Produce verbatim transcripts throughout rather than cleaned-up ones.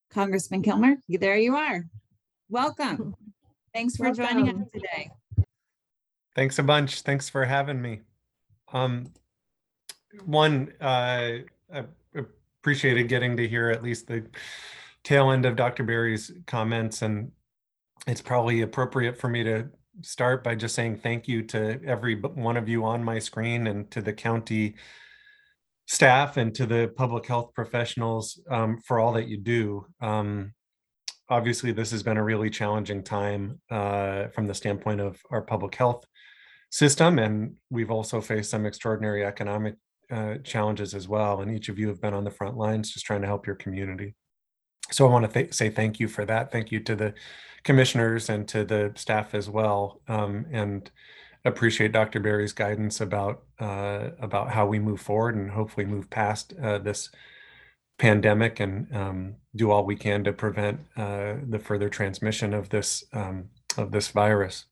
Congressman Kilmer, there you are. Welcome. Thanks for Welcome. joining us today. Thanks a bunch. Thanks for having me. Um, one, uh, I appreciated getting to hear at least the tail end of Doctor Berry's comments, and it's probably appropriate for me to start by just saying thank you to every one of you on my screen and to the county staff and to the public health professionals um, for all that you do. Um, obviously, this has been a really challenging time uh, from the standpoint of our public health system, and we've also faced some extraordinary economic uh, challenges as well. And each of you have been on the front lines just trying to help your community. So I want to th- say thank you for that. Thank you to the commissioners and to the staff as well, um, and appreciate Doctor Berry's guidance about uh, about how we move forward and hopefully move past uh, this pandemic and um, do all we can to prevent uh, the further transmission of this um, of this virus.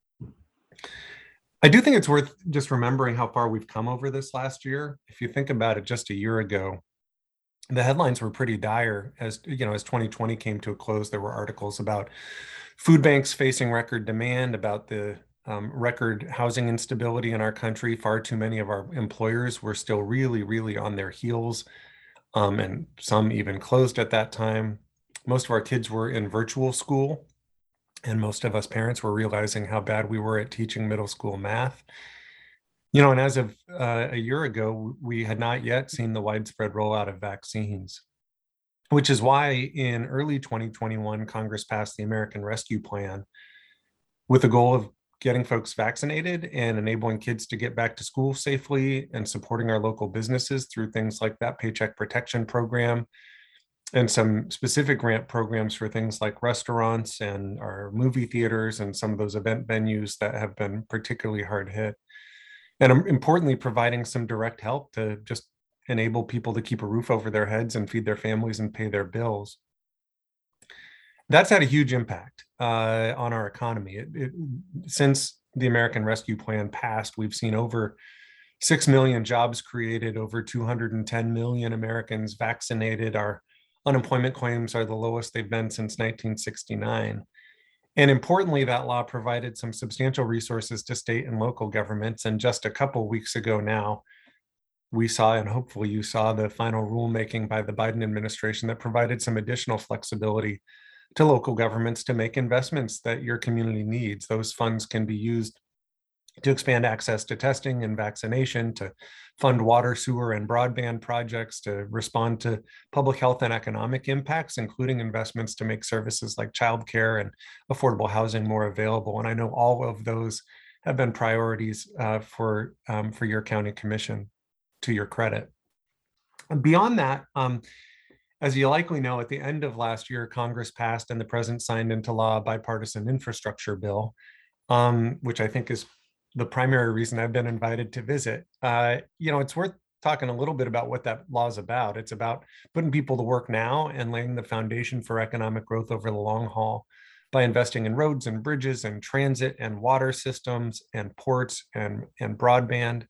I do think it's worth just remembering how far we've come over this last year. If you think about it, just a year ago, the headlines were pretty dire. As you know, as twenty twenty came to a close, there were articles about food banks facing record demand, about the um, record housing instability in our country. Far too many of our employers were still really, really on their heels, um, and some even closed at that time. Most of our kids were in virtual school, and most of us parents were realizing how bad we were at teaching middle school math. You know, and as of uh, a year ago, we had not yet seen the widespread rollout of vaccines, which is why in early twenty twenty-one, Congress passed the American Rescue Plan with the goal of getting folks vaccinated and enabling kids to get back to school safely and supporting our local businesses through things like that Paycheck Protection Program and some specific grant programs for things like restaurants and our movie theaters and some of those event venues that have been particularly hard hit. And importantly, providing some direct help to just enable people to keep a roof over their heads and feed their families and pay their bills. That's had a huge impact uh, on our economy. It, it, since the American Rescue Plan passed, we've seen over six million jobs created, over two hundred ten million Americans vaccinated. Our unemployment claims are the lowest they've been since nineteen sixty-nine. And importantly, that law provided some substantial resources to state and local governments. And just a couple of weeks ago now, we saw, and hopefully you saw, the final rulemaking by the Biden administration that provided some additional flexibility to local governments to make investments that your community needs. Those funds can be used to expand access to testing and vaccination, to fund water, sewer, and broadband projects, to respond to public health and economic impacts, including investments to make services like childcare and affordable housing more available. And I know all of those have been priorities uh, for, um, for your county commission, to your credit. And beyond that, um, as you likely know, at the end of last year, Congress passed and the president signed into law a bipartisan infrastructure bill, um, which I think is the primary reason I've been invited to visit. Uh, you know, it's worth talking a little bit about what that law is about. It's about putting people to work now and laying the foundation for economic growth over the long haul by investing in roads and bridges and transit and water systems and ports and, and broadband.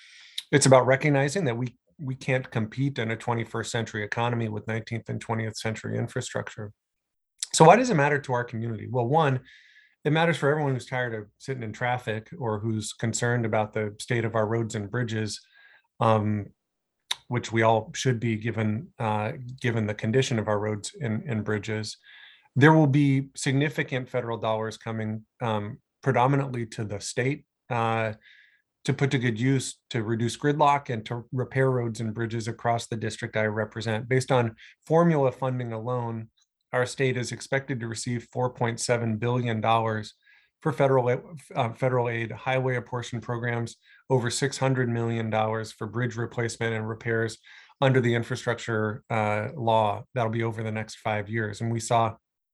It's about recognizing that we, we can't compete in a twenty-first century economy with nineteenth and twentieth century infrastructure. So why does it matter to our community? Well, one, it matters for everyone who's tired of sitting in traffic or who's concerned about the state of our roads and bridges, um, which we all should be given uh, given the condition of our roads and, and bridges. There will be significant federal dollars coming um, predominantly to the state uh, to put to good use to reduce gridlock and to repair roads and bridges across the district I represent. Based on formula funding alone, our state is expected to receive four point seven billion dollars for federal, uh, federal aid, highway apportion programs, over six hundred million dollars for bridge replacement and repairs under the infrastructure uh, law. That'll be over the next five years. And we saw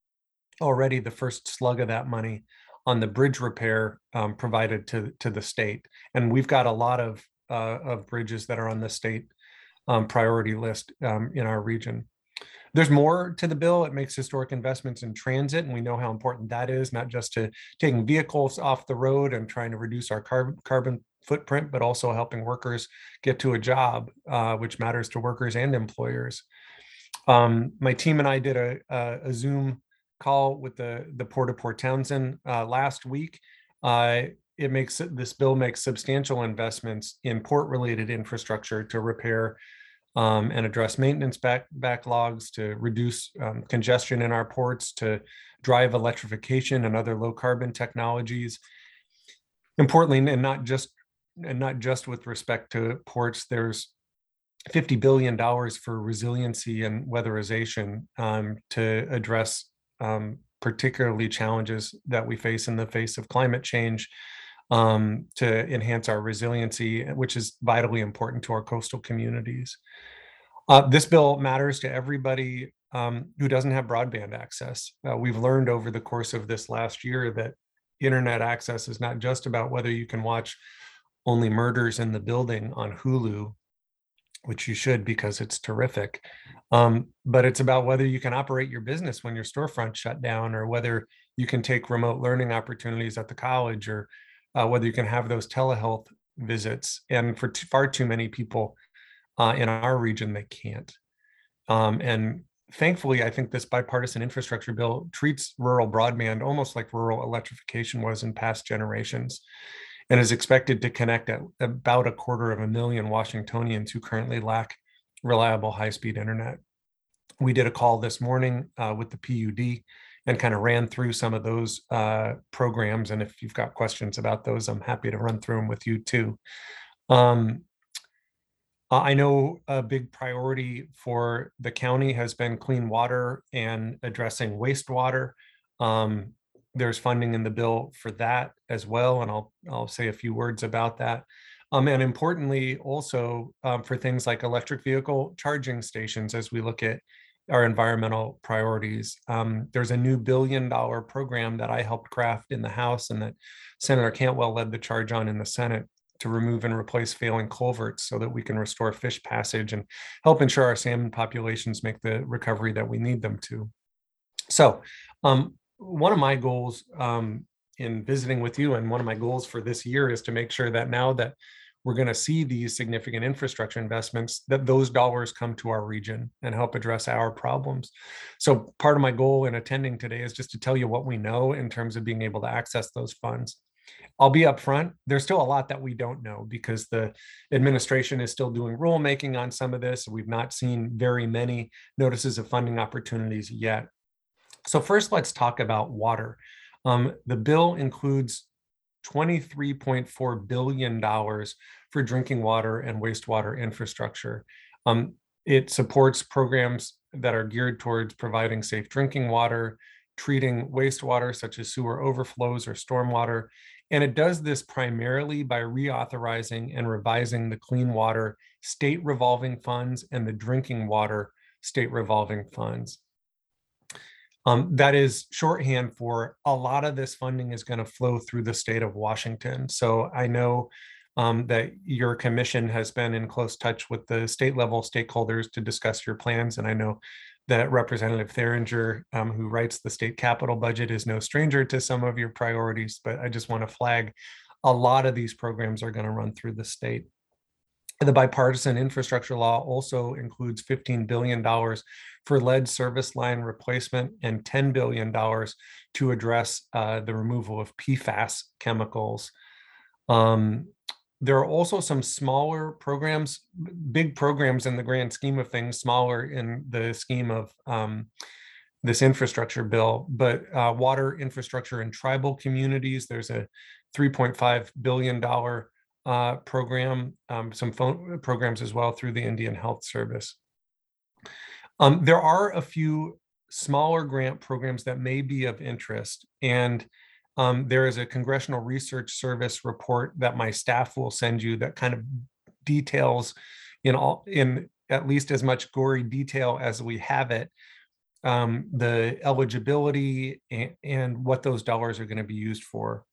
already the first slug of that money on the bridge repair um, provided to, to the state. And we've got a lot of, uh, of bridges that are on the state um, priority list um, in our region. There's more to the bill. It makes historic investments in transit, and we know how important that is, not just to taking vehicles off the road and trying to reduce our carb carbon footprint, but also helping workers get to a job, uh, which matters to workers and employers. Um, my team and I did a, a, a Zoom call with the, the Port of Port Townsend uh, last week. Uh, it makes this bill makes substantial investments in port-related infrastructure to repair um, and address maintenance back, backlogs, to reduce um, congestion in our ports, to drive electrification and other low-carbon technologies. Importantly, and not just and not just with respect to ports, there's fifty billion dollars for resiliency and weatherization um, to address um, particularly challenges that we face in the face of climate change, um, to enhance our resiliency, which is vitally important to our coastal communities. Uh, this bill matters to everybody um, who doesn't have broadband access. Uh, we've learned over the course of this last year that internet access is not just about whether you can watch Only Murders in the Building on Hulu, which you should because it's terrific. Um, but it's about whether you can operate your business when your storefront shut down, or whether you can take remote learning opportunities at the college, or uh, whether you can have those telehealth visits. And for t- far too many people uh, in our region, they can't. Um, and thankfully, I think this bipartisan infrastructure bill treats rural broadband almost like rural electrification was in past generations, and is expected to connect at about a quarter of a million Washingtonians who currently lack reliable high-speed internet. We did a call this morning uh, with the P U D and kind of ran through some of those uh, programs. And if you've got questions about those, I'm happy to run through them with you too. Um, I know a big priority for the county has been clean water and addressing wastewater. Um, there's funding in the bill for that as well, and I'll I'll say a few words about that. Um, and importantly, also um, for things like electric vehicle charging stations, as we look at our environmental priorities. Um, there's a new billion dollar program that I helped craft in the House and that Senator Cantwell led the charge on in the Senate, to remove and replace failing culverts so that we can restore fish passage and help ensure our salmon populations make the recovery that we need them to. So um, one of my goals um, in visiting with you, and one of my goals for this year, is to make sure that now that we're going to see these significant infrastructure investments, that those dollars come to our region and help address our problems. So part of my goal in attending today is just to tell you what we know in terms of being able to access those funds. I'll be upfront, there's still a lot that we don't know because the administration is still doing rulemaking on some of this. We've not seen very many notices of funding opportunities yet. So first, let's talk about water. Um, the bill includes twenty-three point four billion dollars for drinking water and wastewater infrastructure. Um, it supports programs that are geared towards providing safe drinking water, treating wastewater such as sewer overflows or stormwater. And it does this primarily by reauthorizing and revising the clean water state revolving funds and the drinking water state revolving funds. Um, that is shorthand for a lot of this funding is going to flow through the state of Washington. So I know um, that your commission has been in close touch with the state level stakeholders to discuss your plans. And I know that Representative Theringer, um, who writes the state capital budget, is no stranger to some of your priorities, but I just want to flag a lot of these programs are going to run through the state. The bipartisan infrastructure law also includes fifteen billion dollars for lead service line replacement and ten billion dollars to address uh, the removal of P FAS chemicals. Um, there are also some smaller programs, big programs in the grand scheme of things, smaller in the scheme of um, this infrastructure bill, but uh, water infrastructure in tribal communities, there's a three point five billion dollars uh, program, um, some phone programs as well through the Indian Health Service. Um, there are a few smaller grant programs that may be of interest, and um, there is a Congressional Research Service report that my staff will send you that kind of details in all in at least as much gory detail as we have it, um, the eligibility and, and what those dollars are going to be used for.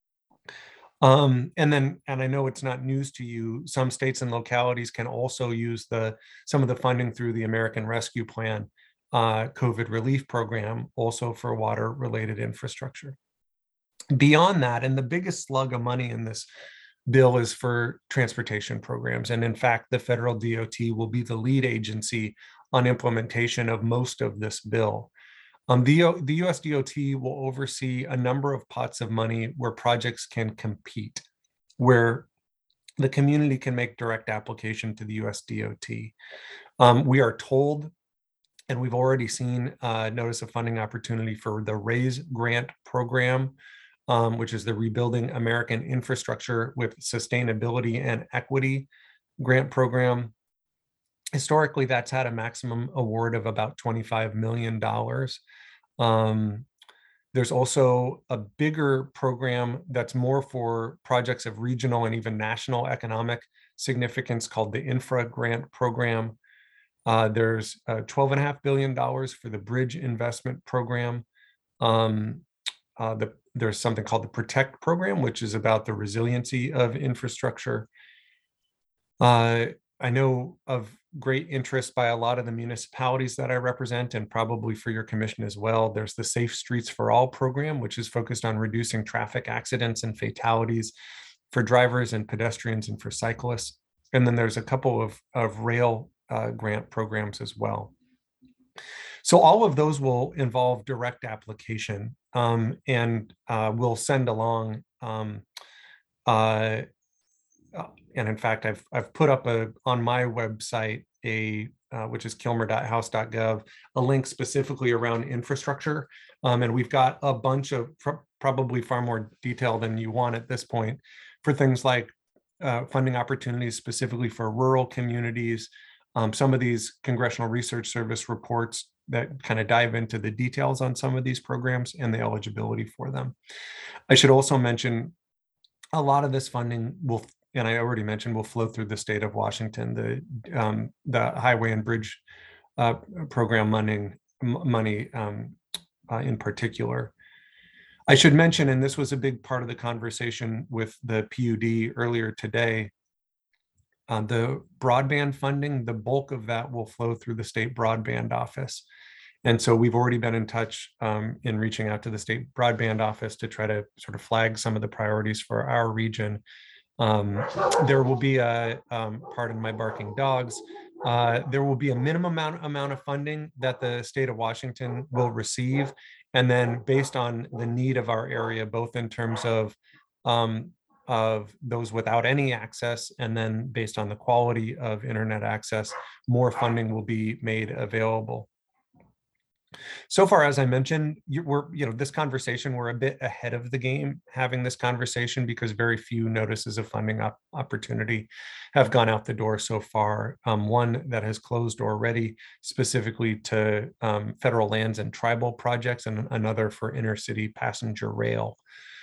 Um, and then, and I know it's not news to you, some states and localities can also use the some of the funding through the American Rescue Plan uh, COVID relief program, also for water-related infrastructure. Beyond that, and the biggest slug of money in this bill is for transportation programs. And in fact, the federal D O T will be the lead agency on implementation of most of this bill. Um, the, the U S D O T will oversee a number of pots of money where projects can compete, where the community can make direct application to the U S D O T. Um, we are told, and we've already seen uh, notice of funding opportunity for the RAISE grant program, um, which is the Rebuilding American Infrastructure with Sustainability and Equity grant program. Historically, that's had a maximum award of about twenty-five million dollars. Um, there's also a bigger program that's more for projects of regional and even national economic significance called the Infra Grant Program. Uh, there's uh, twelve and a half billion dollars for the Bridge Investment Program. Um, uh, the, there's something called the Protect Program, which is about the resiliency of infrastructure. Uh, I know of great interest by a lot of the municipalities that I represent, and probably for your commission as well. There's the Safe Streets for All program, which is focused on reducing traffic accidents and fatalities for drivers and pedestrians and for cyclists. And then there's a couple of, of rail uh, grant programs as well. So all of those will involve direct application, um, and uh, we'll send along um, uh, and in fact, I've I've put up a on my website a uh, which is kilmer dot house dot gov, a link specifically around infrastructure, um, and we've got a bunch of pr probably far more detail than you want at this point for things like uh, funding opportunities specifically for rural communities. Um, some of these Congressional Research Service reports that kind of dive into the details on some of these programs and the eligibility for them. I should also mention a lot of this funding will, and I already mentioned, will flow through the state of Washington. The um, the Highway and Bridge uh, program money, money um, uh, in particular. I should mention, and this was a big part of the conversation with the P U D earlier today, uh, the broadband funding, the bulk of that will flow through the state broadband office. And so we've already been in touch um, in reaching out to the state broadband office to try to sort of flag some of the priorities for our region. Um, there will be a, um, pardon my barking dogs, uh, there will be a minimum amount, amount of funding that the state of Washington will receive. And then based on the need of our area, both in terms of, um, of those without any access, and then based on the quality of internet access, more funding will be made available. So far, as I mentioned, you, we're, you know, this conversation, we're a bit ahead of the game having this conversation because very few notices of funding op opportunity have gone out the door so far. Um, one that has closed already specifically to um, federal lands and tribal projects, and another for inner city passenger rail.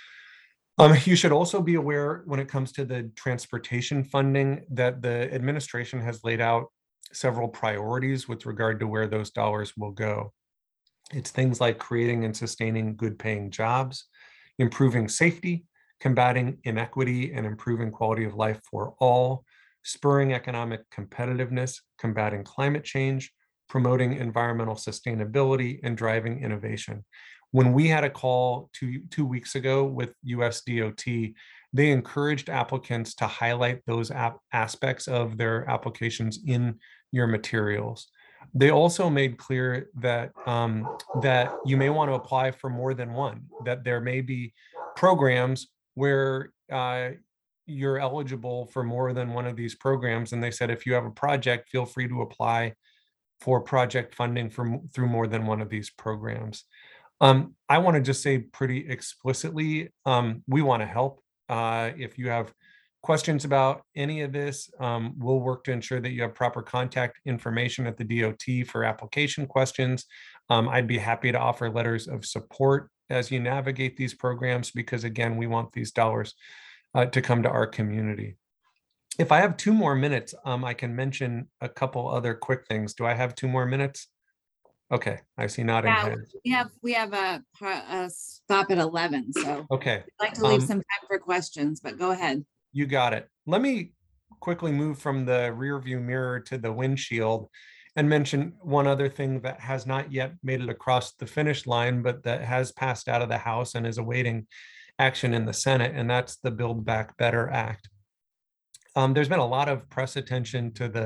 Um, you should also be aware when it comes to the transportation funding that the administration has laid out several priorities with regard to where those dollars will go. It's things like creating and sustaining good paying jobs, improving safety, combating inequity and improving quality of life for all, spurring economic competitiveness, combating climate change, promoting environmental sustainability, and driving innovation. When we had a call two, two weeks ago with U S D O T, they encouraged applicants to highlight those aspects of their applications in your materials. They also made clear that um, that you may want to apply for more than one, that there may be programs where uh, you're eligible for more than one of these programs. And they said, if you have a project, feel free to apply for project funding for, through more than one of these programs. Um, I want to just say pretty explicitly, um, we want to help. Uh, if you have questions about any of this, um, we'll work to ensure that you have proper contact information at the D O T for application questions. Um, I'd be happy to offer letters of support as you navigate these programs, because again, we want these dollars uh, to come to our community. If I have two more minutes, um, I can mention a couple other quick things. Do I have two more minutes? Okay, I see nodding Yeah, heads. we have we have a, a stop at eleven, so okay. I'd like to leave um, some time for questions, but go ahead. You got it. Let me quickly move from the rear view mirror to the windshield and mention one other thing that has not yet made it across the finish line, but that has passed out of the House and is awaiting action in the Senate, and that's the Build Back Better Act. Um, there's been a lot of press attention to the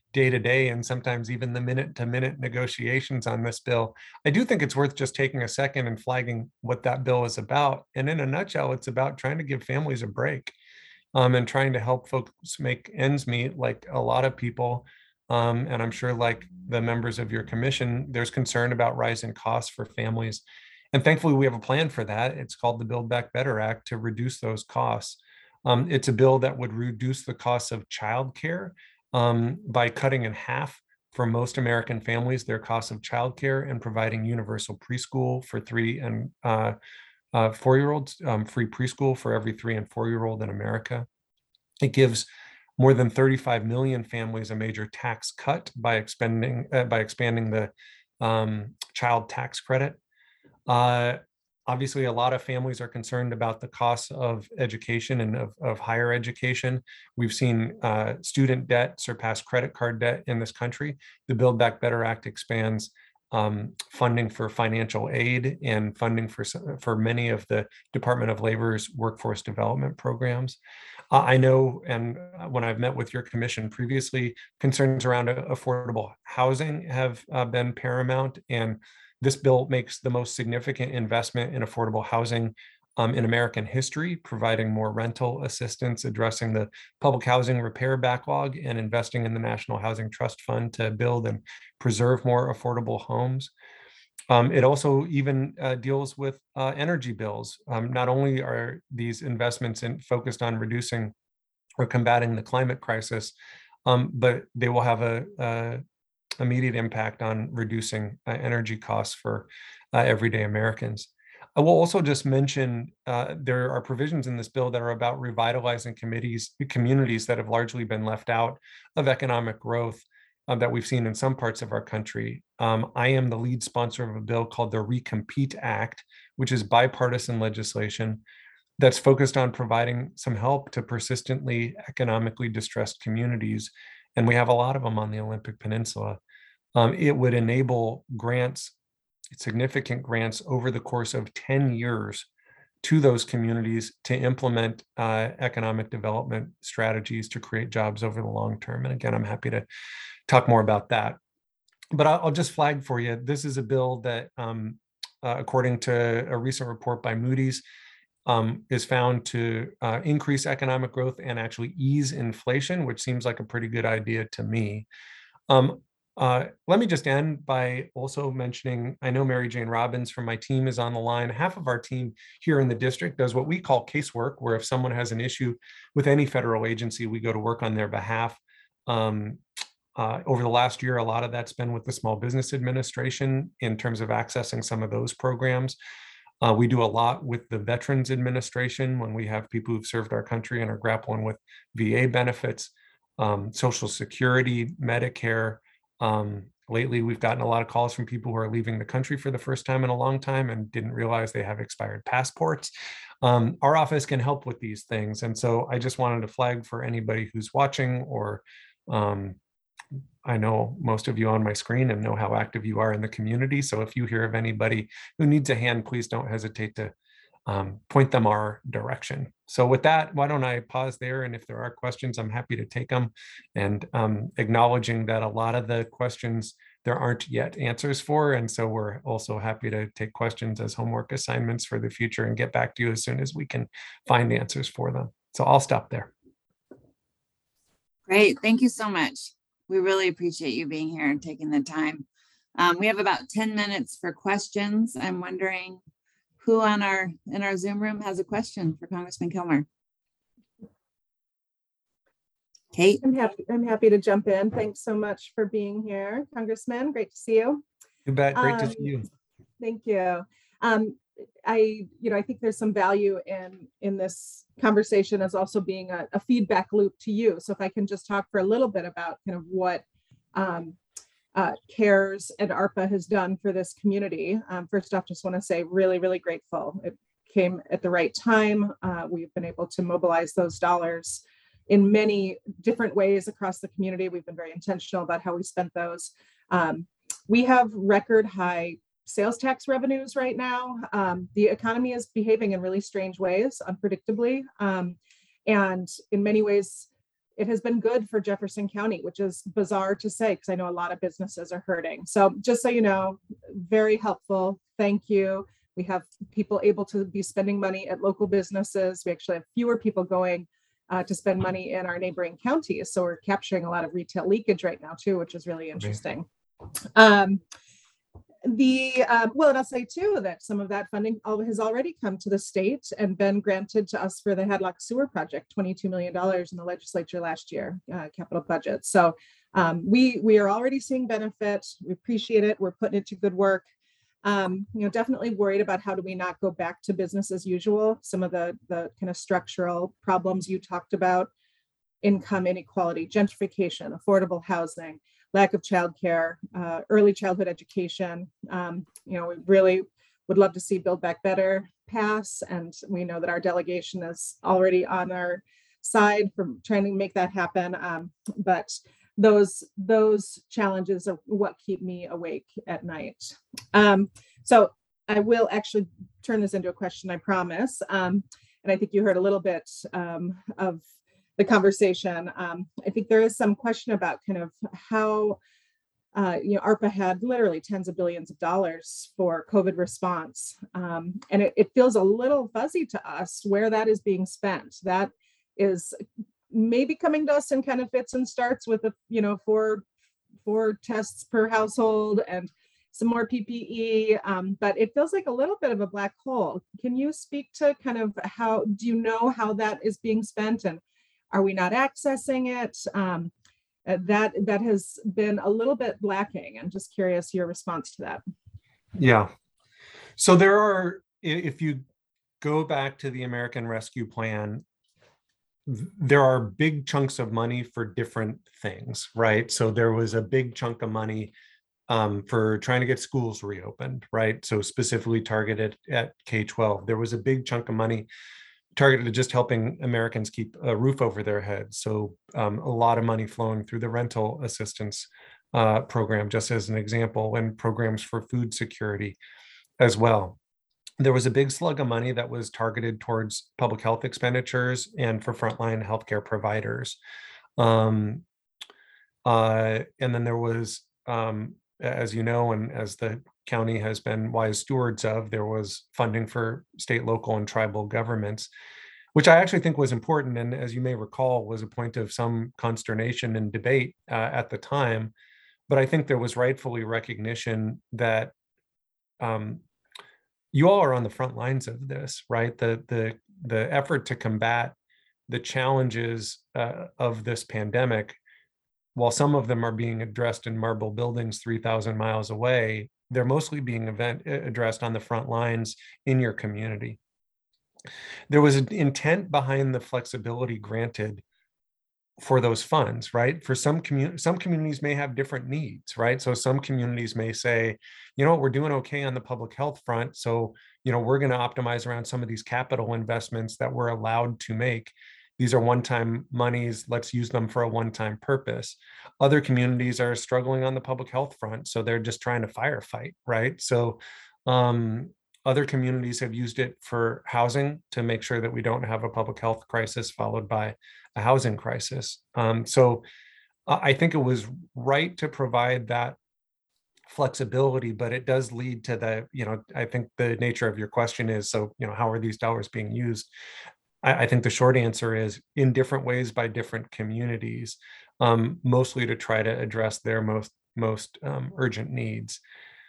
day to day and sometimes even the minute to minute negotiations on this bill, I do think it's worth just taking a second and flagging what that bill is about. And in a nutshell, it's about trying to give families a break, um, and trying to help folks make ends meet, like a lot of people. Um, and I'm sure, like the members of your commission, there's concern about rising costs for families. And thankfully, we have a plan for that. It's called the Build Back Better Act to reduce those costs. Um, it's a bill that would reduce the costs of childcare um, by cutting in half for most American families their costs of childcare, and providing universal preschool for three and uh, uh, four-year-olds, um, free preschool for every three and four-year-old in America. It gives more than thirty-five million families a major tax cut by expending uh, by expanding the um, child tax credit. Uh, obviously, a lot of families are concerned about the costs of education and of, of higher education. We've seen uh, student debt surpass credit card debt in this country. The Build Back Better Act expands um, funding for financial aid and funding for, for many of the Department of Labor's workforce development programs. Uh, I know, and when I've met with your commission previously, concerns around affordable housing have uh, been paramount, and this bill makes the most significant investment in affordable housing um, in American history, providing more rental assistance, addressing the public housing repair backlog, and investing in the National Housing Trust Fund to build and preserve more affordable homes. Um, it also even uh, deals with uh, energy bills. Um, not only are these investments in, focused on reducing or combating the climate crisis, um, but they will have a, a immediate impact on reducing uh, energy costs for uh, everyday Americans. I will also just mention uh, there are provisions in this bill that are about revitalizing committees, communities that have largely been left out of economic growth uh, that we've seen in some parts of our country. Um, I am the lead sponsor of a bill called the Recompete Act, which is bipartisan legislation that's focused on providing some help to persistently economically distressed communities. And we have a lot of them on the Olympic Peninsula. Um, it would enable grants, significant grants over the course of ten years to those communities to implement uh, economic development strategies to create jobs over the long term. And again, I'm happy to talk more about that. But I'll just flag for you, this is a bill that, um, uh, according to a recent report by Moody's, um, is found to uh, increase economic growth and actually ease inflation, which seems like a pretty good idea to me. Um, uh, let me just end by also mentioning, I know Mary Jane Robbins from my team is on the line. Half of our team here in the district does what we call casework, where if someone has an issue with any federal agency, we go to work on their behalf. Um, uh, over the last year, a lot of that's been with the Small Business Administration in terms of accessing some of those programs. Uh, we do a lot with the Veterans Administration when we have people who've served our country and are grappling with V A benefits, um, Social Security, Medicare. Um, lately, we've gotten a lot of calls from people who are leaving the country for the first time in a long time and didn't realize they have expired passports. Um, our office can help with these things. And so I just wanted to flag for anybody who's watching, or um, I know most of you on my screen and know how active you are in the community. So if you hear of anybody who needs a hand, please don't hesitate to um, point them our direction. So with that, why don't I pause there? And if there are questions, I'm happy to take them. And um, acknowledging that a lot of the questions there aren't yet answers for. And so we're also happy to take questions as homework assignments for the future and get back to you as soon as we can find answers for them. So I'll stop there. Great. Thank you so much. We really appreciate you being here and taking the time. Um, we have about ten minutes for questions. I'm wondering who on our in our Zoom room has a question for Congressman Kilmer. Kate? I'm happy, I'm happy to jump in. Thanks so much for being here, Congressman. Great to see you. You bet. Great um, to see you. Thank you. Um, I, you know, I think there's some value in in this conversation as also being a, a feedback loop to you. So if I can just talk for a little bit about kind of what um, uh, CARES and ARPA has done for this community. Um, first off, just want to say really, really grateful. It came at the right time. Uh, we've been able to mobilize those dollars in many different ways across the community. We've been very intentional about how we spent those. Um, we have record high sales tax revenues right now. Um, the economy is behaving in really strange ways, unpredictably. Um, and in many ways, it has been good for Jefferson County, which is bizarre to say because I know a lot of businesses are hurting. So just so you know, very helpful. Thank you. We have people able to be spending money at local businesses. We actually have fewer people going uh, to spend money in our neighboring counties. So we're capturing a lot of retail leakage right now too, which is really interesting. Um, the uh, well, and I'll say too that some of that funding has already come to the state and been granted to us for the Hadlock Sewer Project, twenty-two million dollars in the legislature last year, uh, capital budget. So um, we we are already seeing benefit. We appreciate it. We're putting it to good work. Um, you know, definitely worried about how do we not go back to business as usual. Some of the the kind of structural problems you talked about, income inequality, gentrification, affordable housing, lack of childcare, uh, early childhood education. Um, you know, we really would love to see Build Back Better pass, and we know that our delegation is already on our side for trying to make that happen. Um, but those those challenges are what keep me awake at night. Um, so I will actually turn this into a question, I promise. Um, and I think you heard a little bit um, of the conversation. Um, I think there is some question about kind of how, uh, you know, ARPA had literally tens of billions of dollars for COVID response. Um, and it, it feels a little fuzzy to us where that is being spent. That is maybe coming to us in kind of fits and starts with, a, you know, four, four tests per household and some more P P E, um, but it feels like a little bit of a black hole. Can you speak to kind of how, do you know how that is being spent, and are we not accessing it? Um, that that has been a little bit lacking. I'm just curious your response to that. Yeah. So there are, if you go back to the American Rescue Plan, there are big chunks of money for different things, right? So there was a big chunk of money um, for trying to get schools reopened, right? So specifically targeted at K twelve. There was a big chunk of money targeted to just helping Americans keep a roof over their heads. So um, a lot of money flowing through the rental assistance uh, program, just as an example, and programs for food security as well. There was a big slug of money that was targeted towards public health expenditures and for frontline healthcare providers. Um, uh, and then there was, um, as you know, and as the county has been wise stewards of, there was funding for state, local, and tribal governments, which I actually think was important. And as you may recall, was a point of some consternation and debate uh, at the time. But I think there was rightfully recognition that um, you all are on the front lines of this, right? The the the effort to combat the challenges uh, of this pandemic, while some of them are being addressed in marble buildings three thousand miles away, they're mostly being event, addressed on the front lines in your community. There was an intent behind the flexibility granted for those funds, right? For some community, some communities may have different needs, right? So some communities may say, you know what, we're doing okay on the public health front. So, you know, we're going to optimize around some of these capital investments that we're allowed to make. These are one-time monies. Let's use them for a one-time purpose. Other communities are struggling on the public health front. So they're just trying to firefight, right? So um, other communities have used it for housing to make sure that we don't have a public health crisis followed by a housing crisis. Um, so I think it was right to provide that flexibility, but it does lead to the, you know, I think the nature of your question is, so, you know, how are these dollars being used? I, I think the short answer is in different ways by different communities, um, mostly to try to address their most, most um, urgent needs.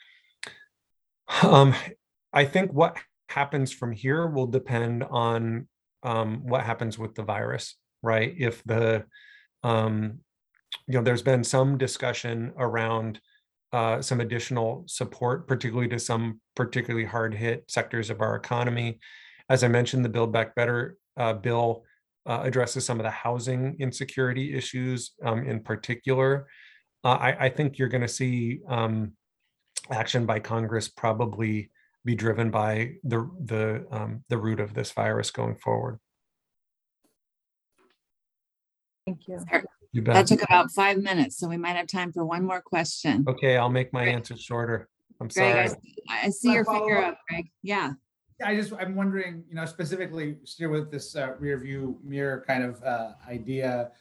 Um, I think what happens from here will depend on um, what happens with the virus, right? If the, um, you know, there's been some discussion around uh, some additional support, particularly to some particularly hard hit sectors of our economy. As I mentioned, the Build Back Better uh, bill uh, addresses some of the housing insecurity issues um, in particular. Uh, I, I think you're going to see um, action by Congress probably be driven by the the um, the root of this virus going forward. Thank you. You bet. That took about five minutes, so we might have time for one more question. Okay, I'll make my answers shorter. I'm Greg, sorry. I, I see Can I your follow finger up? up, Greg. Yeah. I just, I'm wondering, you know, specifically still with this uh, rear view mirror kind of uh, idea,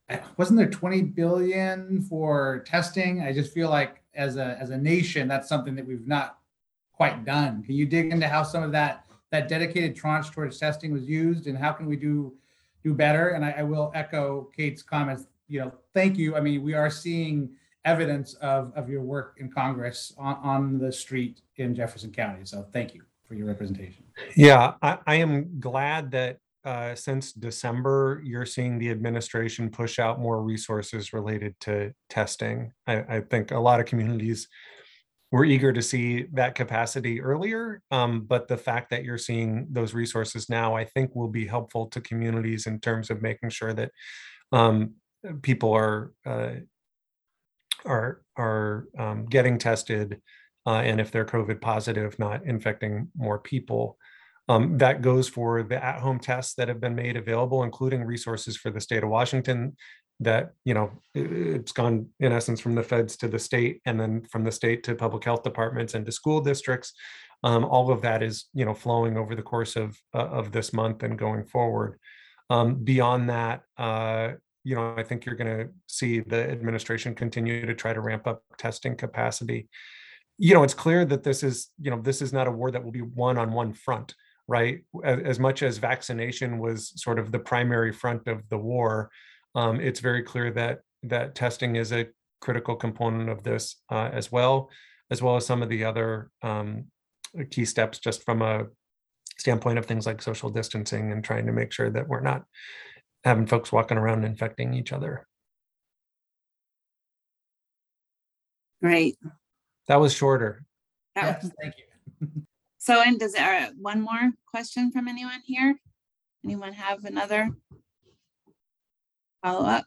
wasn't there twenty billion for testing? I just feel like as a as a nation, that's something that we've not quite done. Can you dig into how some of that that dedicated tranche towards testing was used, and how can we do do better? And I, I will echo Kate's comments. You know, thank you. I mean, we are seeing evidence of of your work in Congress on, on the street in Jefferson County. So thank you for your representation. Yeah, I, I am glad that uh, since December, you're seeing the administration push out more resources related to testing. I, I think a lot of communities were eager to see that capacity earlier, um, but the fact that you're seeing those resources now, I think will be helpful to communities in terms of making sure that um, people are uh, are are um, getting tested, uh, and if they're COVID positive, not infecting more people. Um, that goes for the at-home tests that have been made available, including resources for the state of Washington that, you know, it's gone in essence from the feds to the state, and then from the state to public health departments and to school districts. Um, all of that is, you know, flowing over the course of, uh, of this month and going forward. Um, beyond that, uh, you know, I think you're going to see the administration continue to try to ramp up testing capacity. You know, it's clear that this is, you know, this is not a war that will be won on one front, right? As, as much as vaccination was sort of the primary front of the war, um, it's very clear that that testing is a critical component of this uh, as well, as well as some of the other um, key steps, just from a standpoint of things like social distancing and trying to make sure that we're not having folks walking around and infecting each other. Great. That was shorter. That Yes, thank you. So, and does there, one more question from anyone here? Anyone have another follow-up?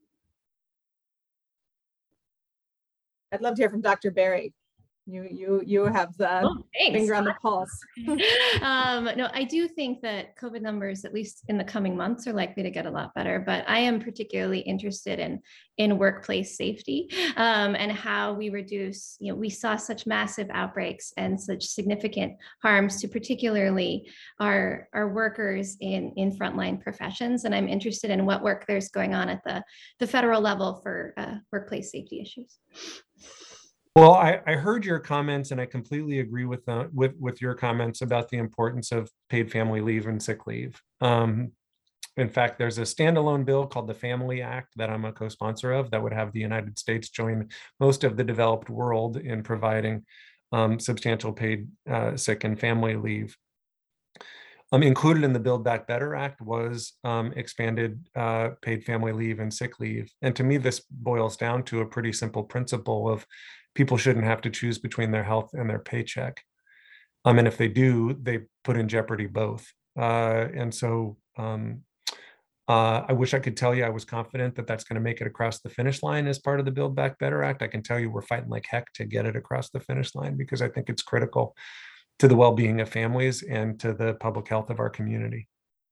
I'd love to hear from Doctor Berry. You you you have the Oh, thanks. finger on the pulse. um, no, I do think that COVID numbers, at least in the coming months, are likely to get a lot better. But I am particularly interested in in workplace safety um, and how we reduce. You know, we saw such massive outbreaks and such significant harms to particularly our our workers in in frontline professions. And I'm interested in what work there's going on at the the federal level for uh, workplace safety issues. Well, I, I heard your comments, and I completely agree with uh, with with your comments about the importance of paid family leave and sick leave. Um, in fact, there's a standalone bill called the Family Act that I'm a co-sponsor of that would have the United States join most of the developed world in providing um, substantial paid uh, sick and family leave. Um, included in the Build Back Better Act was um, expanded uh, paid family leave and sick leave. And to me, this boils down to a pretty simple principle of people shouldn't have to choose between their health and their paycheck. Um, and if they do, they put in jeopardy both. Uh, and so um, uh, I wish I could tell you I was confident that that's going to make it across the finish line as part of the Build Back Better Act. I can tell you we're fighting like heck to get it across the finish line, because I think it's critical to the well-being of families and to the public health of our community.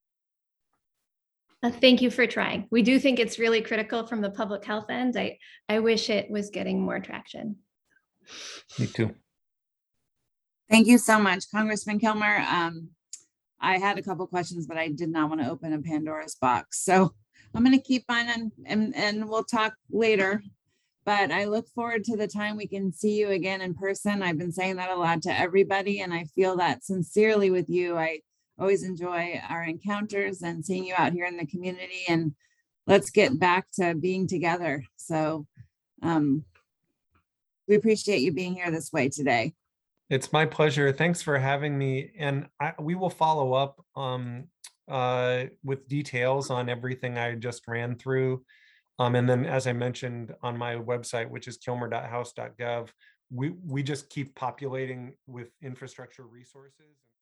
Uh, thank you for trying. We do think it's really critical from the public health end. I, I wish it was getting more traction. Me too. Thank you so much, Congressman Kilmer. Um, I had a couple questions, but I did not want to open a Pandora's box. So I'm going to keep on and, and, and we'll talk later. But I look forward to the time we can see you again in person. I've been saying that a lot to everybody, and I feel that sincerely with you. I always enjoy our encounters and seeing you out here in the community, and let's get back to being together. So um, we appreciate you being here this way today. It's my pleasure. Thanks for having me. And I, we will follow up um, uh, with details on everything I just ran through. Um, and then, as I mentioned on my website, which is kilmer dot house dot gov, we, we just keep populating with infrastructure resources.